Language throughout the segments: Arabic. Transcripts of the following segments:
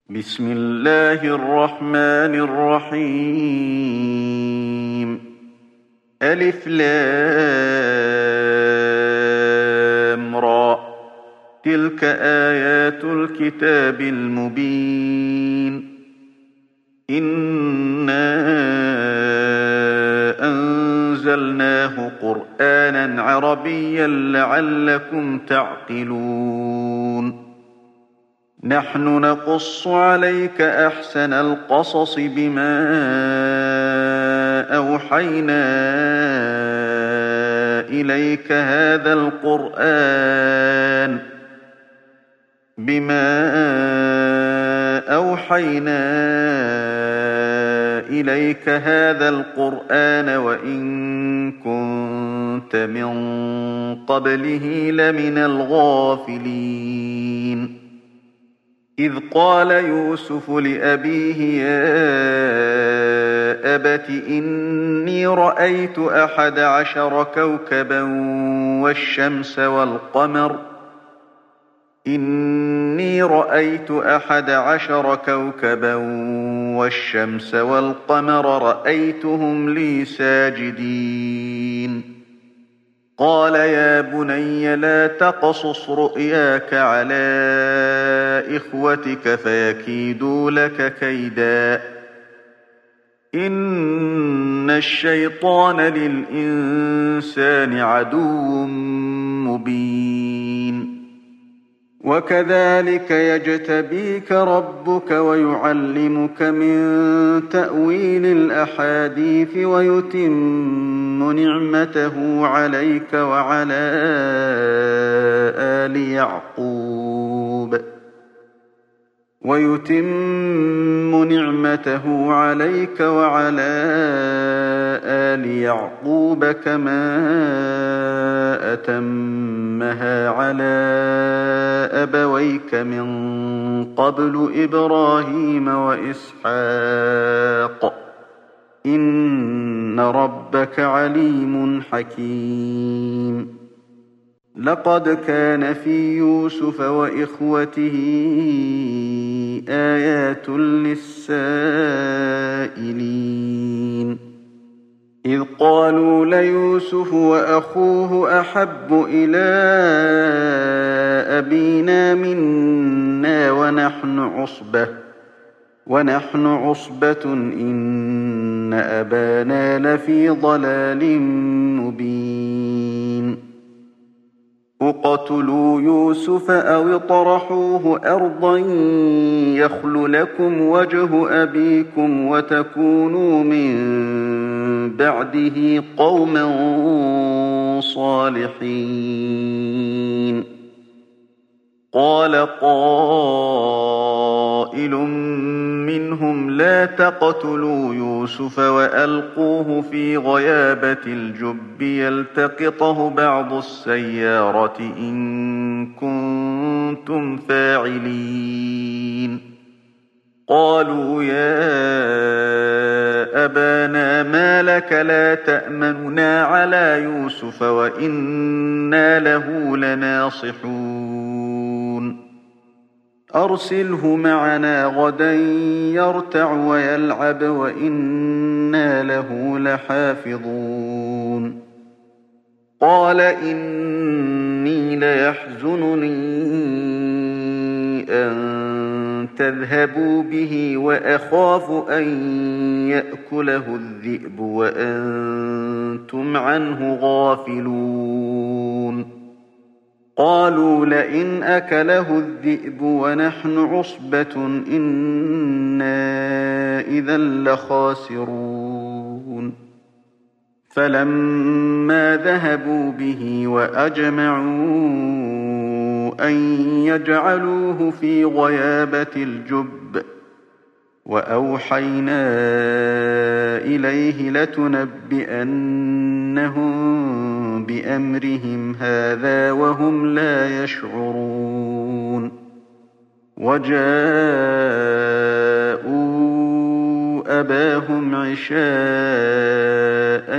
بسم الله الرحمن الرحيم. ألف لام را. تلك آيات الكتاب المبين. إنا أنزلناه قرآنا عربيا لعلكم تعقلون. نحن نقص عليك أحسن القصص بما أوحينا إليك هذا القرآن وإن كنت من قبله لمن الغافلين. إذ قال يوسف لأبيه يا أبت إني رأيت 11 كوكبا والشمس والقمر رأيتهم لي ساجدين. قال يا بني لا تقصص رؤياك على إخوتك فيكيدوا لك كيدا. إن الشيطان للإنسان عدو مبين. وكذلك يجتبيك ربك ويعلمك من تأويل الأحاديث ويتم نعمته عليك وعلى آل يعقوب كما أتمها على أبويك من قبل إبراهيم وإسحاق إن ربك عليم حكيم. لقد كان في يوسف وإخوته آيات للسائلين. إذ قالوا ليوسف وأخوه أحب إلى أبينا منا ونحن عصبة إن أبانا لفي ضلال مبين. اقتلوا يوسف أو اطرحوه أرضا يخل لكم وجه أبيكم وتكونوا من بعده قوما صالحين. قال قائل منهم لا تقتلوا يوسف وألقوه في غيابة الجب يلتقطه بعض السيارة إن كنتم فاعلين. قالوا يا أبانا ما لك لا تأمننا على يوسف وإنا له لناصحون. أرسله معنا غدا يرتع ويلعب وإنا له لحافظون. قال إني ليحزنني أن تذهبوا به وأخاف أن يأكله الذئب وأنتم عنه غافلون. قالوا لئن أكله الذئب ونحن عصبة إنا إذا لخاسرون. فلما ذهبوا به وأجمعوا أن يجعلوه في غيابة الجب وأوحينا إليه لتنبئنهم بأمرهم هذا وهم لا يشعرون. وجاءوا أباهم عشاء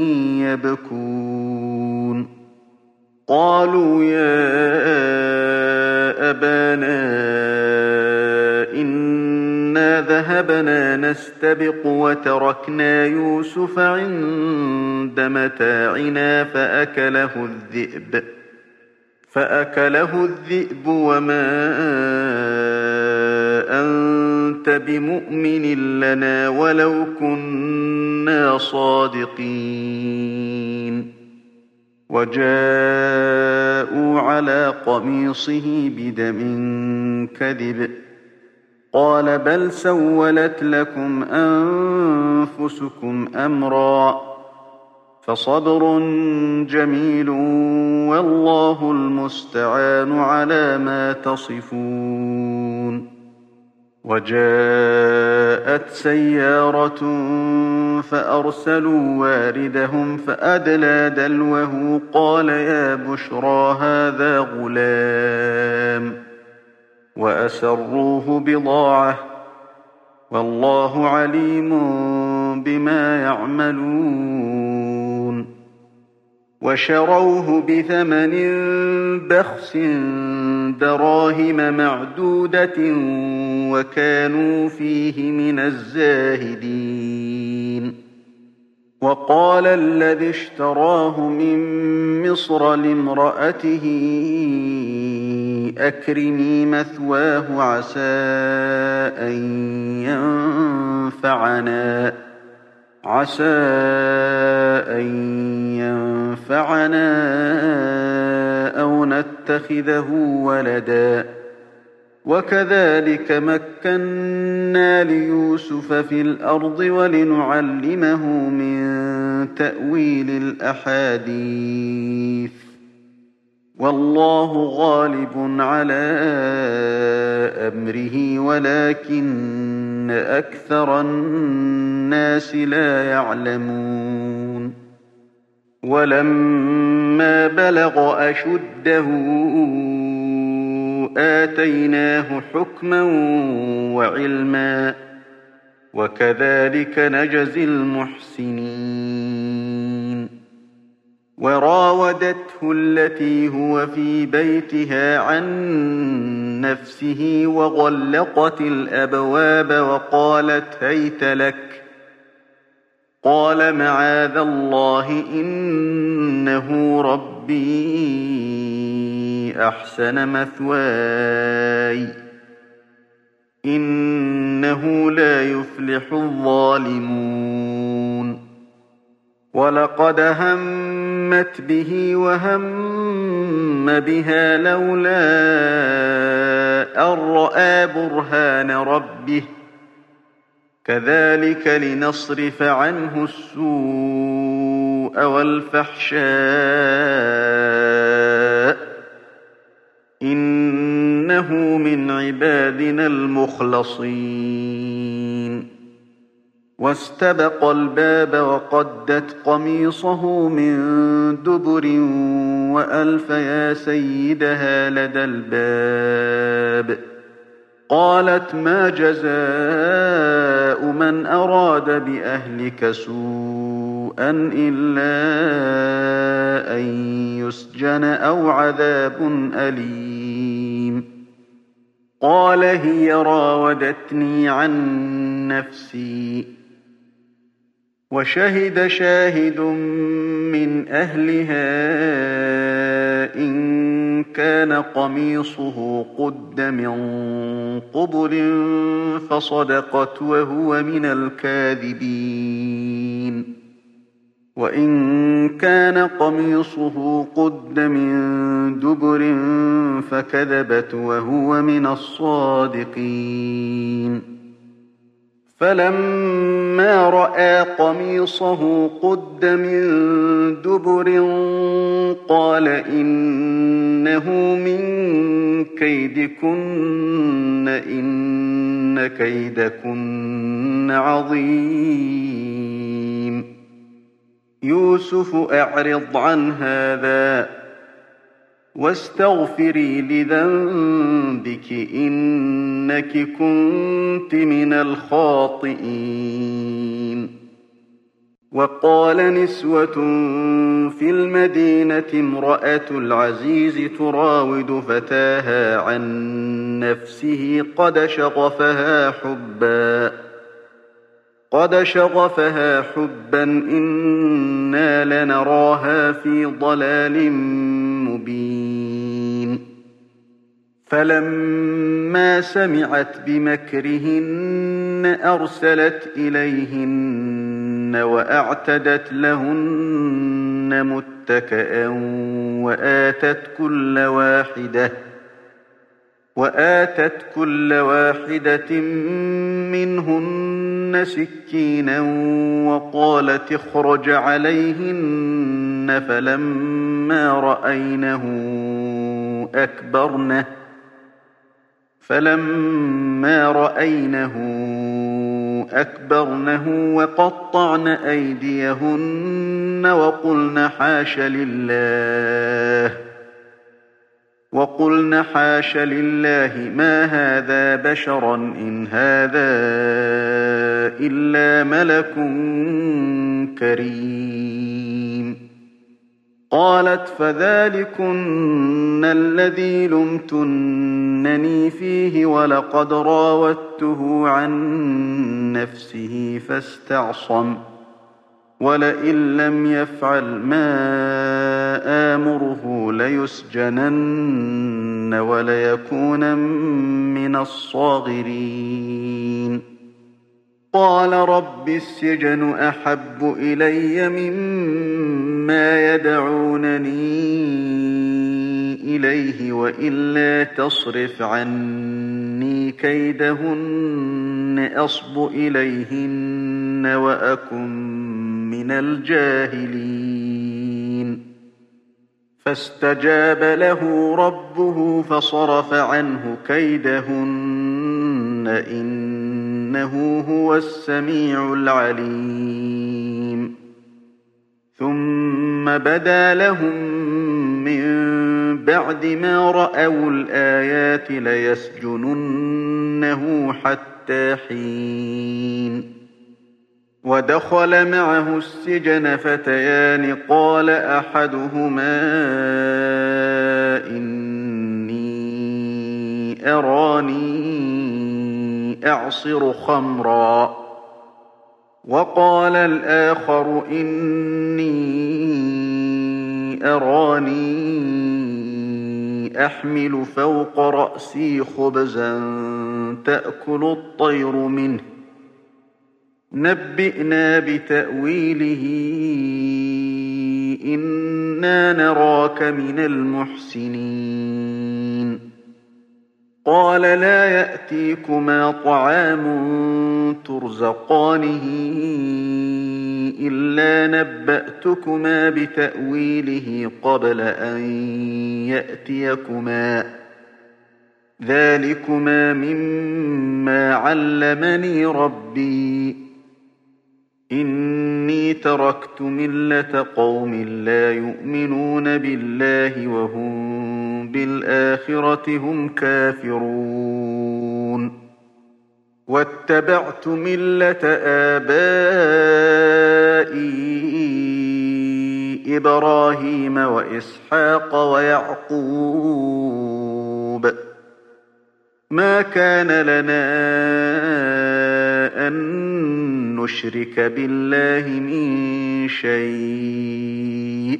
يبكون. قالوا يا أبانا إن إنا ذهبنا نستبق وتركنا يوسف عند متاعنا فأكله الذئب وما أنت بمؤمن لنا ولو كنا صادقين وجاءوا على قميصه بدم كذب قال بل سولت لكم أنفسكم أمرا فصبر جميل والله المستعان على ما تصفون وجاءت سيارة فأرسلوا واردهم فأدلى دلوه قال يا بشرى هذا غلام وأسروه بضاعة والله عليم بما يعملون وشروه بثمن بخس دراهم معدودة وكانوا فيه من الزاهدين وقال الذي اشتراه من مصر لامرأته أكرمي مثواه عسى أن ينفعنا أو نتخذه ولدا وكذلك مكنا ليوسف في الأرض ولنعلمه من تأويل الأحاديث والله غالب على أمره ولكن أكثر الناس لا يعلمون ولما بلغ أشده آتيناه حكما وعلما وكذلك نجزي المحسنين وراودته التي هو في بيتها عن نفسه وغلقت الأبواب وقالت هيت لك قال معاذ الله إنه ربي أحسن مثواي إنه لا يفلح الظالمون ولقد همت به وهم بها لولا أن رأى برهان ربه كذلك لنصرف عنه السوء والفحشاء إنه من عبادنا المخلصين واستبق الباب وقدت قميصه من دبر وألف يا سيدها لدى الباب قالت ما جزاء من أراد بأهلك سوءا إلا أن يسجن أو عذاب أليم قال هي راودتني عن نفسي وشهد شاهد من أهلها إن كان قميصه قد من قبل فصدقت وهو من الكاذبين وإن كان قميصه قد من دبر فكذبت وهو من الصادقين فلما رأى قميصه قد من دبر قال إنه من كيدكن إن كيدكن عظيم يوسف أعرض عن هذا واستغفري لذنبك إنك كنت من الخاطئين وقال نسوة في المدينة امرأة العزيز تراود فتاها عن نفسه قد شغفها حبا إنا لنراها في ضلال مبين فلما سمعت بمكرهن أرسلت إليهن وأعتدت لهن متكئا وآتت كل واحدة منهن سكينا وقالت اخرج عليهن فلما رأينه أكبرنه وقطعن أيديهن وقلن حاش لله ما هذا بشرا إن هذا إلا ملك كريم قالت فذلكن الذي لمتنني فيه ولقد راودته عن نفسه فاستعصم ولئن لم يفعل ما آمره ليسجنن وليكونن من الصاغرين قال رب السجن أحب إلي مما يدعونني إليه وإلا تصرف عني كيدهن أصب إليهن وأكن من الجاهلين فاستجاب له ربه فصرف عنه كيدهن إنه هو السميع العليم ثم بدا لهم من بعد ما رأوا الآيات ليسجننه حتى حين ودخل معه السجن فتيان قال أحدهما إني أراني أعصر خمرا وقال الآخر إني أراني أحمل فوق رأسي خبزا تأكل الطير منه نبئنا بتأويله إنا نراك من المحسنين قال لا يأتيكما طعام ترزقانه إلا نبأتكما بتأويله قبل أن يأتيكما ذلكما مما علمني ربي إني تركت ملة قوم لا يؤمنون بالله وهم بالآخرة هم كافرون واتبعت ملة آبائي إبراهيم وإسحاق ويعقوب ما كان لنا أن نشرك بالله من شيء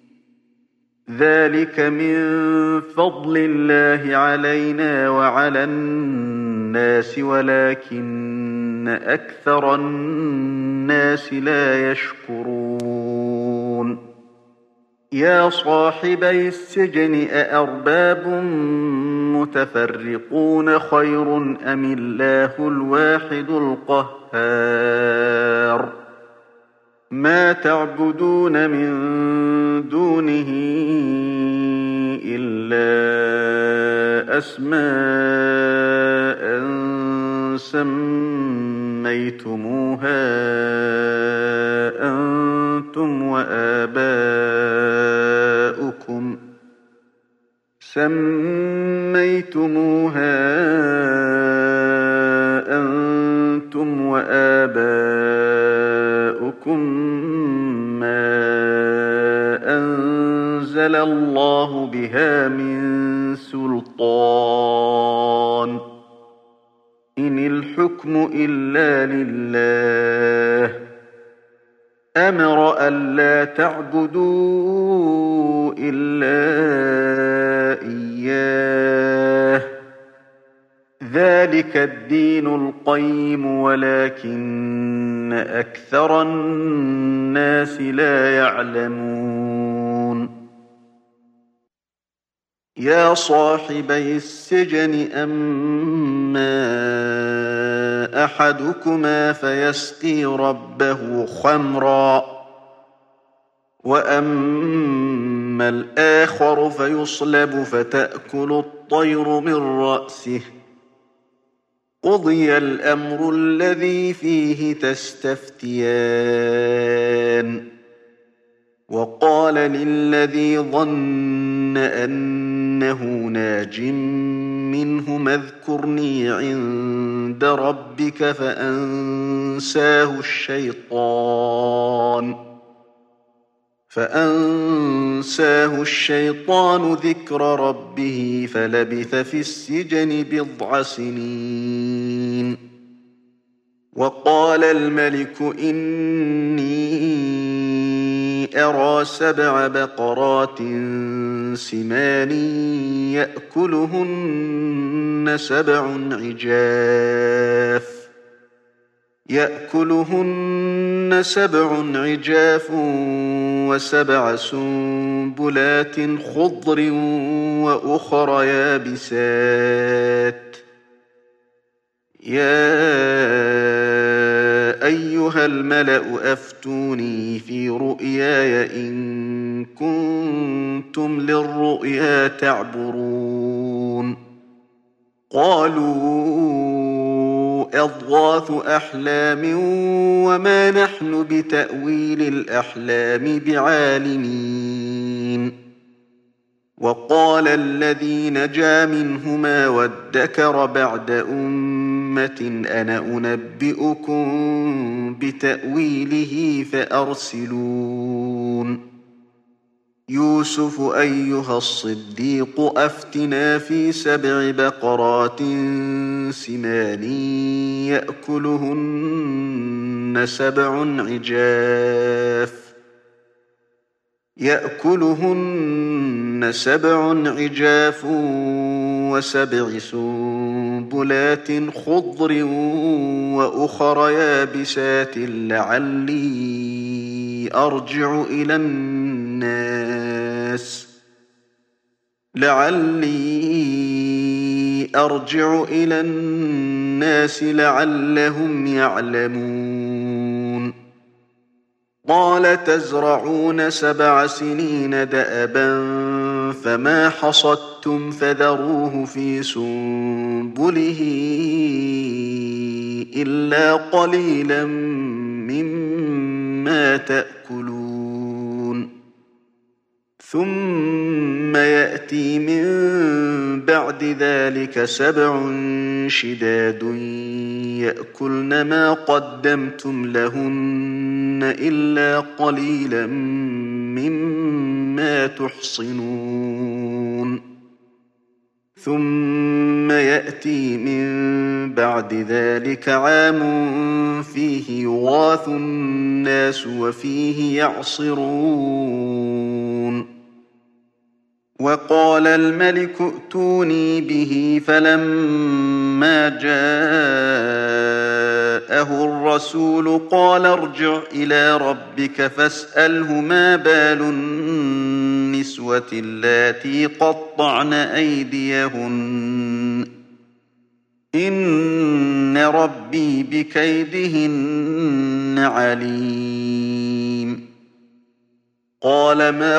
ذلك من فضل الله علينا وعلى الناس ولكن أكثر الناس لا يشكرون يا صاحبي السجن أأرباب متفرقون خير أم الله الواحد القهار ما تعبدون من دونه إلا أسماء سميتموها أنتم وآباؤكم ما أنزل الله بها من سلطان الحكم إلا لله أمر ألا تعبدوا إلا إياه ذلك الدين القيم ولكن أكثر الناس لا يعلمون يا صاحبي السجن أما أحدكما فيسقي ربه خمرا وأما الآخر فيصلب فتأكل الطير من رأسه قضي الأمر الذي فيه تستفتيان وقال للذي ظن أنه ناج منهما اذكرني عند ربك فأنساه الشيطان ذكر ربه فلبث في السجن بضع سنين وقال الملك إني أرى 7 بقرات سمان يأكلهن سبع عجاف و7 سنبلات خضر وأخر يابسات يا أيها الملأ أفتوني في رؤياي إن كنتم للرؤيا تعبرون قالوا أضغاث أحلام وما نحن بتأويل الأحلام بعالمين وقال الذي نجا منهما وادكر بعد أمة أنا أنبئكم بتأويله فأرسلون يوسف أيها الصديق أفتنا في 7 بقرات سمان يأكلهن سبع عجاف و7 سنبلات خضر وأخر يابسات لعلي أرجع إلى الناس لعلهم يعلمون قال تزرعون 7 سنين دأبا فما حصدتم فذروه في سنبله إلا قليلا مما تأكلون ثم يأتي من بعد ذلك 7 شداد يأكلن ما قدمتم لهن إلا قليلا مما تحصنون ثم يأتي من بعد ذلك عام فيه يغاث الناس وفيه يعصرون وقال الملك ائتوني به فلما جاءه الرسول قال ارجع إلى ربك فاسأله ما بال النسوة اللاتي قطعن أيديهن إن ربي بكيدهن عليم قال ما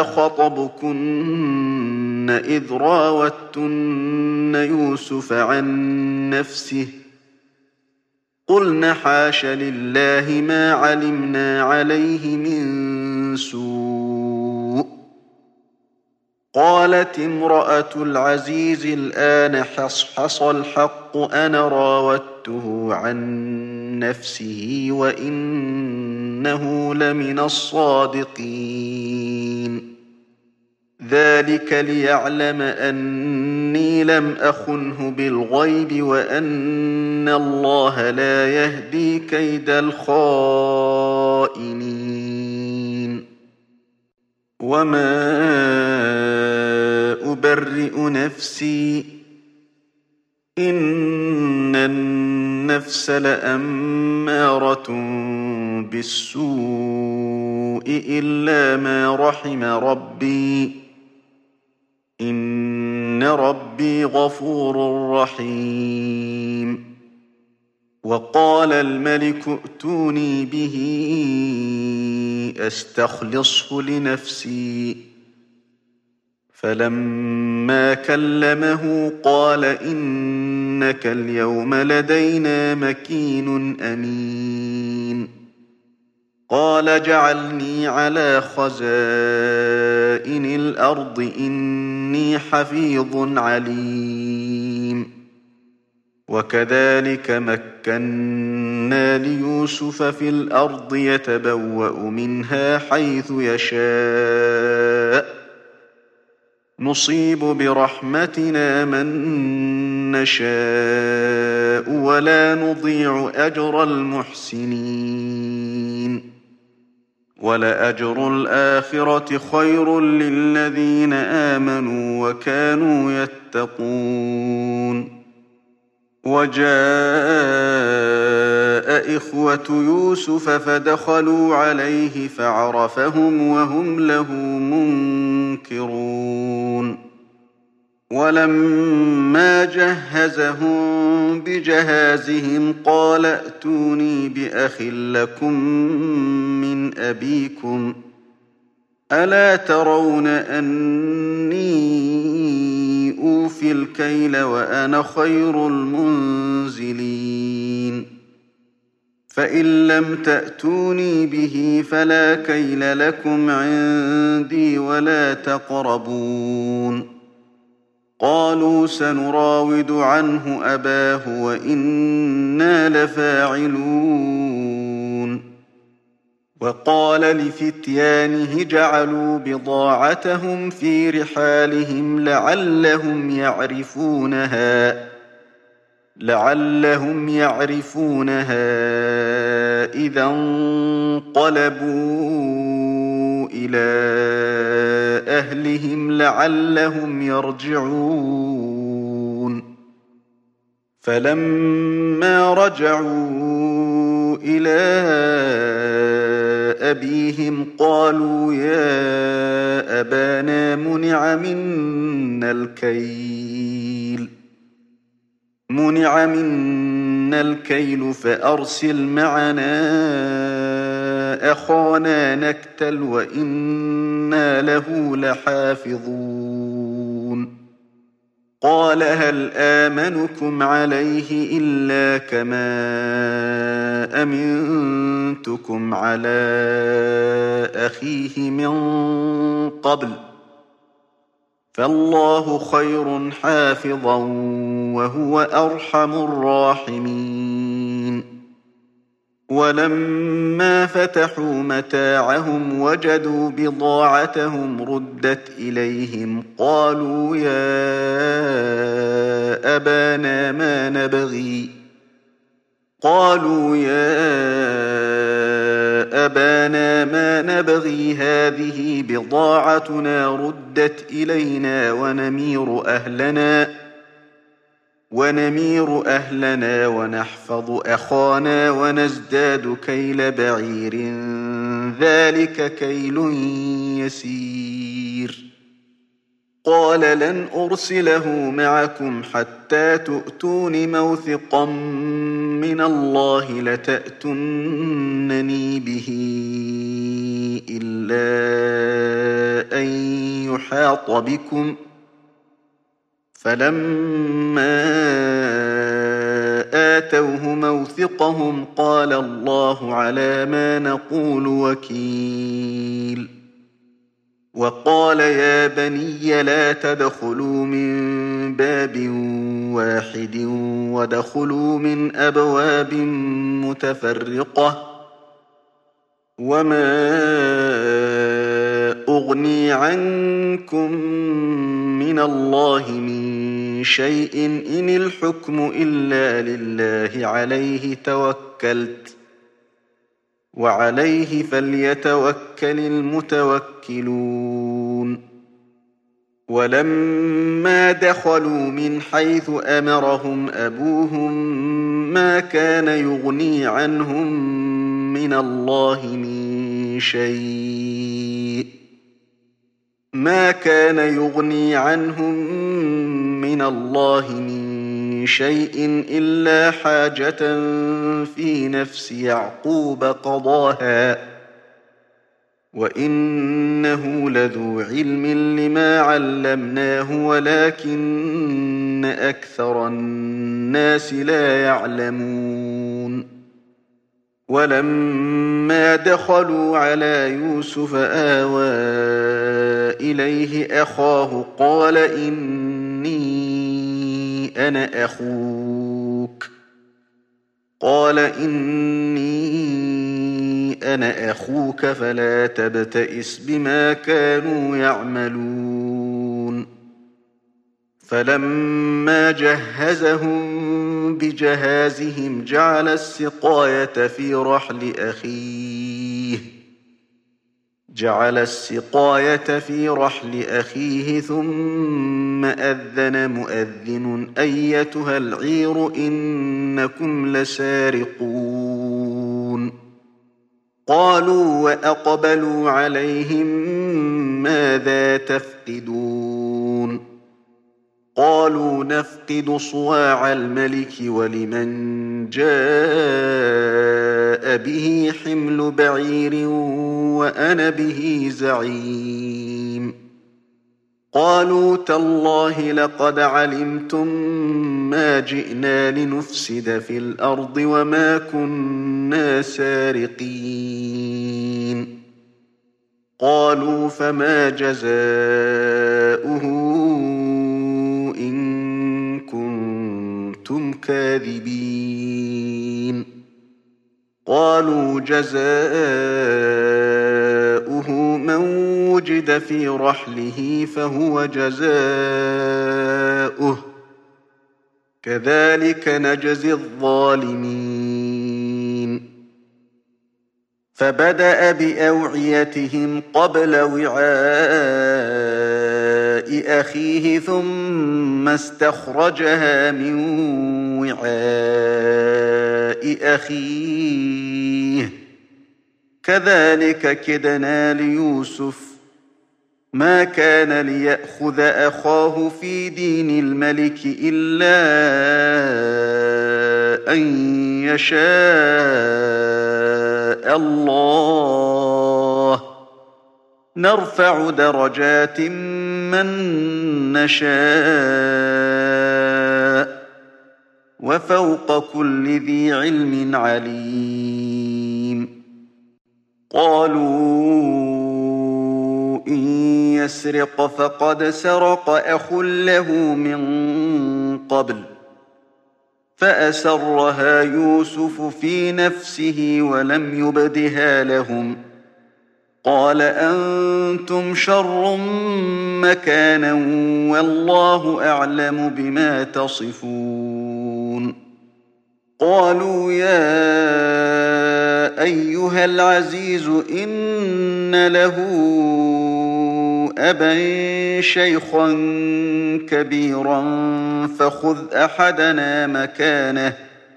خطبكن إذ راوتن يوسف عن نفسه قلن حاش لله ما علمنا عليه من سوء قالت امرأة العزيز الآن حصحص الحق أنا راودته عن نفسه وإنه لمن الصادقين ذلك ليعلم أني إني لم أخنه بالغيب وأن الله لا يهدي كيد الخائنين وما أبرئ نفسي إن النفس لأمارة بالسوء إلا ما رحم ربي إن ربي غفور رحيم وقال الملك ائتوني به أستخلصه لنفسي فلما كلمه قال إنك اليوم لدينا مكين أمين قال جعلني على خزائن الأرض إني حفيظ عليم وكذلك مكنا ليوسف في الأرض يتبوأ منها حيث يشاء نصيب برحمتنا من نشاء ولا نضيع أجر المحسنين ولأجر الآخرة خير للذين آمنوا وكانوا يتقون وجاء إخوة يوسف فدخلوا عليه فعرفهم وهم له منكرون ولما جهزهم بجهازهم قال ائتوني بأخ لكم من أبيكم ألا ترون أني أوفي الكيل وأنا خير المنزلين فإن لم تأتوني به فلا كيل لكم عندي ولا تقربون قالوا سنراود عنه أباه وإنا لفاعلون وقال لفتيانه جعلوا بضاعتهم في رحالهم لعلهم يعرفونها إذا انقلبوا إلى أهلهم لعلهم يرجعون فلما رجعوا إلى أبيهم قالوا يا أبانا منع منا الكيل فأرسل معنا أخانا نكتل وإنا له لحافظون قال هل آمنكم عليه إلا كما أمنتكم على أخيه من قبل فالله خير حافظا وهو أرحم الراحمين ولما فتحوا متاعهم وجدوا بضاعتهم ردت إليهم قالوا يا أبانا ما نبغي هذه بضاعتنا ردت إلينا ونمير أهلنا ونحفظ أخانا ونزداد كيل بعير ذلك كيل يسير قال لن أرسله معكم حتى تؤتون موثقا من الله لتأتونني به إلا أن يحاط بكم فلما آتوه موثقهم قال الله على ما نقول وكيل وقال يا بني لا تدخلوا من باب واحد وادخلوا من أبواب متفرقة وما أغني عنكم من الله من شيء إن الحكم إلا لله عليه توكلت وعليه فليتوكل المتوكلون ولما دخلوا من حيث أمرهم أبوهم ما كان يغني عنهم من الله من شيء إلا حاجة في نفس يعقوب قضاها وإنه لذو علم لما علمناه ولكن أكثر الناس لا يعلمون ولما دخلوا على يوسف آوى إليه أخاه قال إني أنا أخوك فلا تبتئس بما كانوا يعملون فلما جهزهم بجهازهم جعل السقاية في رحل أخيه ثم أذن مؤذن أيتها العير إنكم لسارقون قالوا وأقبلوا عليهم ماذا تفقدون قالوا نفقد صواع الملك ولمن جاء به حمل بعير وأنا به زعيم قالوا تالله لقد علمتم ما جئنا لنفسد في الأرض وما كنا سارقين قالوا فما جزاؤه إن كنتم كاذبين قالوا جزاؤه من وجد في رحله فهو جزاؤه كذلك نجزي الظالمين فبدأ بأوعيتهم قبل وعاء أخيه ثم استخرجها من وعاء أخيه كذلك كدنا ليوسف ما كان ليأخذ أخاه في دين الملك إلا أن يشاء الله نرفع درجات من نشاء وفوق كل ذي علم عليم قالوا إن يسرق فقد سرق أخ له من قبل فأسرها يوسف في نفسه ولم يبدها لهم قال أنتم شر مكانا والله أعلم بما تصفون قالوا يا أيها العزيز إن له أبا شيخا كبيرا فخذ أحدنا مكانه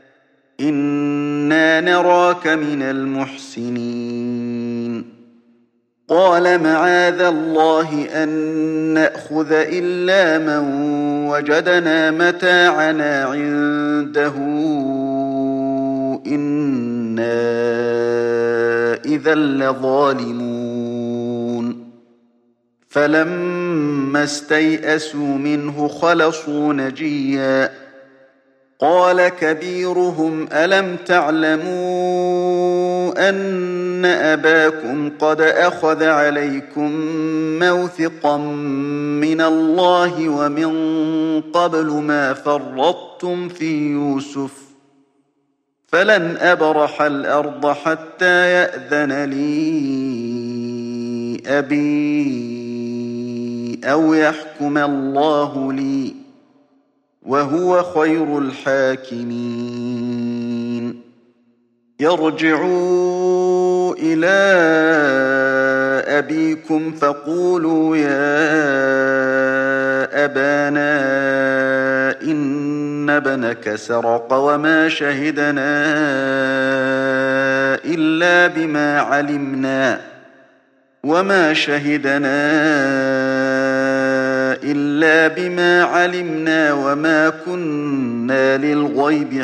إنا نراك من المحسنين قال معاذ الله أن نأخذ إلا من وجدنا متاعنا عنده إنا إذا لظالمون فلما استيئسوا منه خلصوا نجيا قال كبيرهم ألم تعلموا أن أباكم قد أخذ عليكم موثقا من الله ومن قبل ما فرطتم في يوسف فلن أبرح الأرض حتى يأذن لي أبي أو يحكم الله لي وهو خير الحاكمين. يرجعوا إلى أبيكم فقولوا يا أبانا إن ابنك سرق وما شهدنا إلا بما علمنا وما كنا للغيب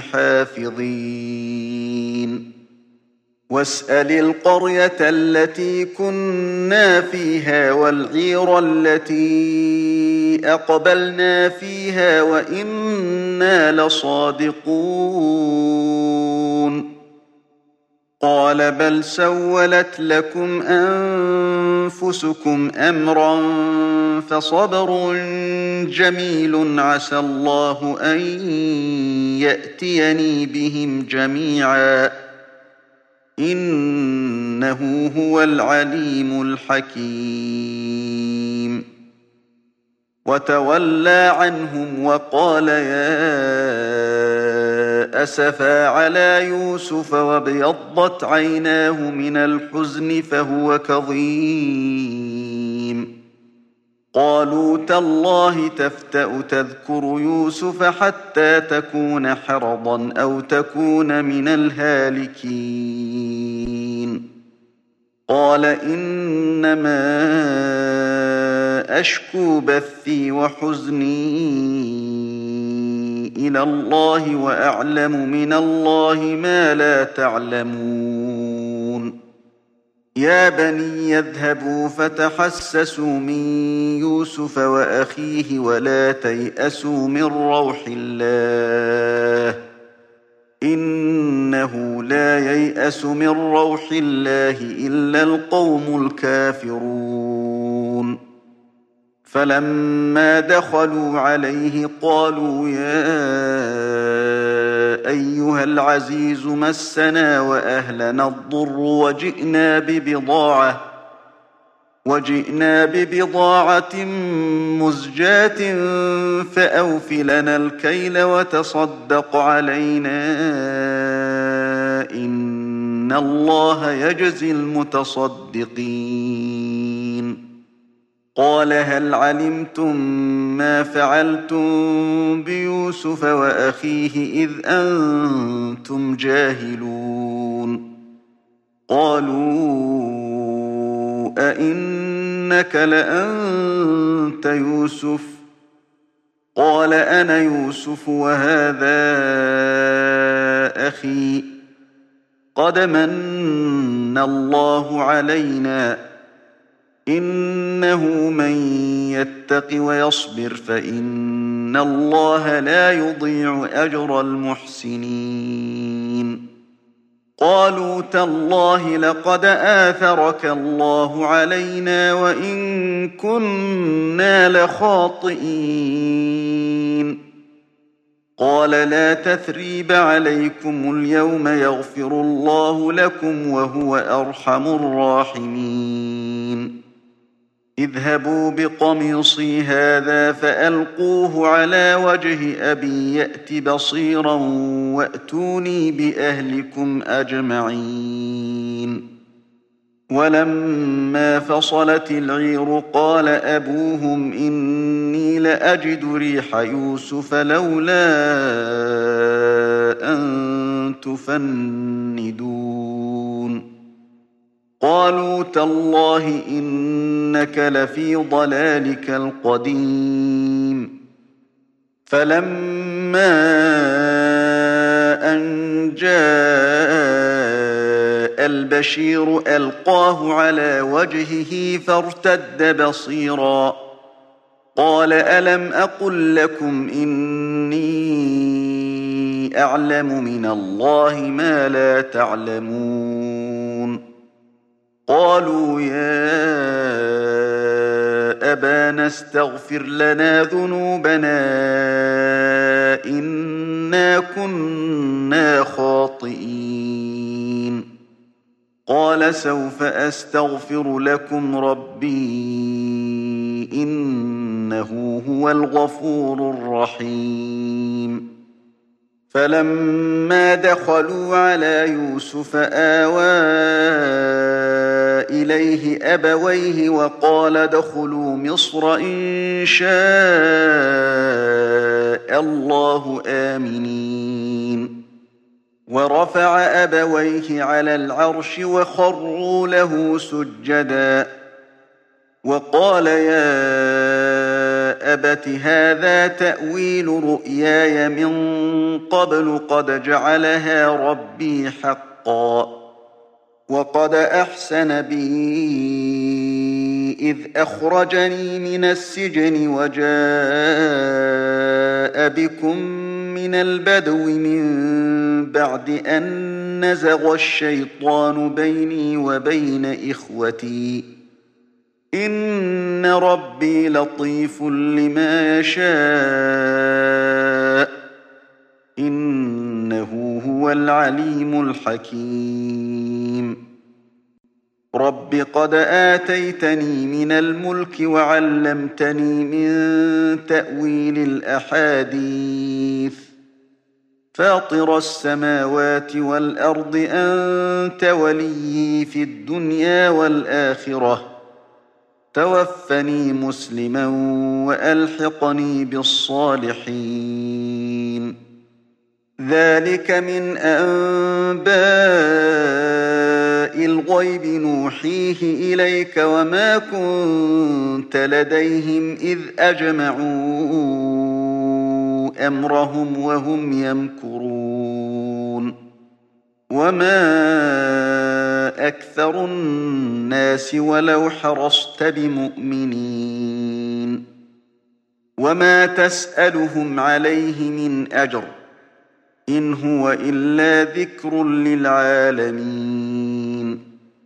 حافظين. واسأل القرية التي كنا فيها والعير التي أقبلنا فيها وإنا لصادقون. قال بل سولت لكم أنفسكم أمرا فصبر جميل عسى الله أن يأتيني بهم جميعا إنه هو العليم الحكيم. وتولى عنهم وقال يا أسفا على يوسف وابيضت عيناه من الحزن فهو كظيم. قالوا تالله تفتأ تذكر يوسف حتى تكون حرضا أو تكون من الهالكين. قال إنما أشكو بثي وحزني إلى الله وأعلم من الله ما لا تعلمون. يا بني يذهبوا فتحسسوا من يوسف وأخيه ولا تيأسوا من روح الله إنه لا ييأس من روح الله إلا القوم الكافرون. فلما دخلوا عليه قالوا يا أيها العزيز مسنا وأهلنا الضر وجئنا ببضاعة مزجاة فأوف لنا الكيل وتصدق علينا إن الله يجزي المتصدقين. قال هل علمتم ما فعلتم بيوسف وأخيه إذ أنتم جاهلون؟ قالوا أئنك لأنت يوسف؟ قال أنا يوسف وهذا أخي قد من الله علينا إنه من يتق ويصبر فإن الله لا يضيع أجر المحسنين. قالوا تالله لقد آثرك الله علينا وإن كنا لخاطئين. قال لا تثريب عليكم اليوم يغفر الله لكم وهو أرحم الراحمين. اذهبوا بقميصي هذا فألقوه على وجه أبي يأت بصيرا وأتوني بأهلكم أجمعين. ولما فصلت العير قال أبوهم إني لأجد ريح يوسف لولا أن تفندون. قالوا تالله إنك لفي ضلالك القديم. فلما أن جاء البشير ألقاه على وجهه فارتد بصيرا قال ألم أقل لكم إني أعلم من الله ما لا تعلمون. قالوا يا أبانا استغفر لنا ذنوبنا إنا كنا خاطئين. قال سوف أستغفر لكم ربي إنه إنه هو الغفور الرحيم فلما دخلوا على يوسف آوى إليه أبويه وقال ادخلوا مصر إن شاء الله آمنين ورفع أبويه على العرش وخروا له سجدا وقال يا أبت هذا تأويل رؤياي من قبل قد جعلها ربي حقا وقد أحسن بي إذ أخرجني من السجن وجاء بكم من البدو من بعد أن نزغ الشيطان بيني وبين إخوتي إن ربي لطيف لما يشاء إنه هو العليم الحكيم رب قد آتيتني من الملك وعلمتني من تأويل الأحاديث فاطر السماوات والأرض أنت وليي في الدنيا والآخرة توفني مسلما وألحقني بالصالحين ذلك من أنباء الغيب نوحيه إليك وما كنت لديهم إذ أجمعوا أمرهم وهم يمكرون وما أكثر الناس ولو حرصت بمؤمنين وما تسألهم عليه من أجر إن هو إلا ذكر للعالمين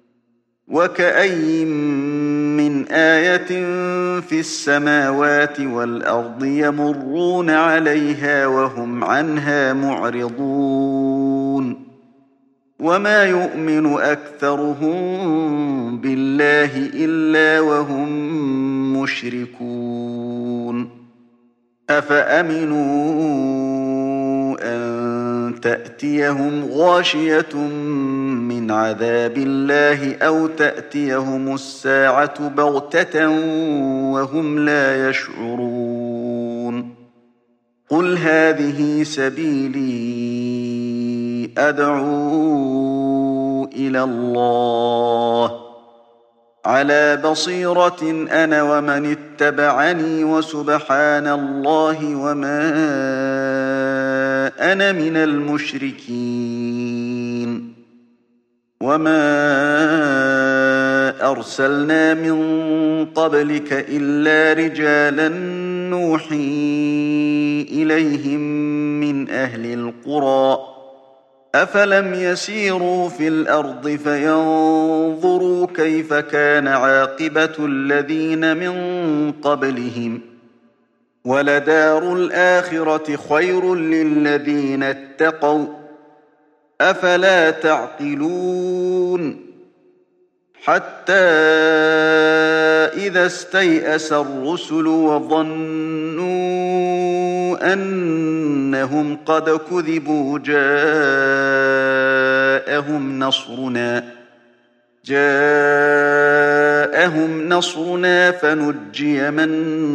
وكأي من آية في السماوات والأرض يمرون عليها وهم عنها معرضون وما يؤمن أكثرهم بالله إلا وهم مشركون أفأمنوا أن تأتيهم غاشية من عذاب الله أو تأتيهم الساعة بغتة وهم لا يشعرون قل هذه سبيلي أدعو إلى الله على بصيرة أنا ومن اتبعني وسبحان الله وما أنا من المشركين وما أرسلنا من قبلك إلا رجالا نوحي إليهم من أهل القرى أفلم يسيروا في الأرض فينظروا كيف كان عاقبة الذين من قبلهم ولدار الآخرة خير للذين اتقوا أفلا تعقلون حتى إذا استيأس الرسل وظنوا أنهم قد كذبوا جاءهم نصرنا فنجي من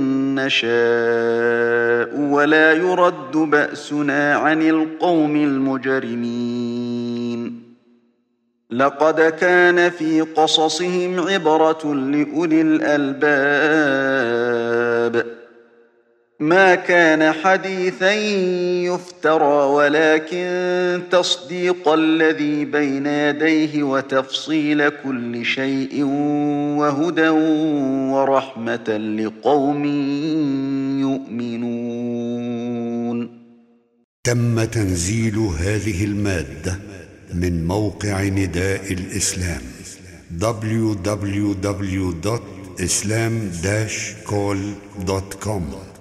نشاء ولا يرد بأسنا عن القوم المجرمين لقد كان في قصصهم عبرة لأولي الألباب ما كان حديثا يفترى ولكن تصديق الذي بين يديه وتفصيل كل شيء وهدى ورحمة لقوم يؤمنون. تم تنزيل هذه المادة من موقع نداء الإسلام www.islam-call.com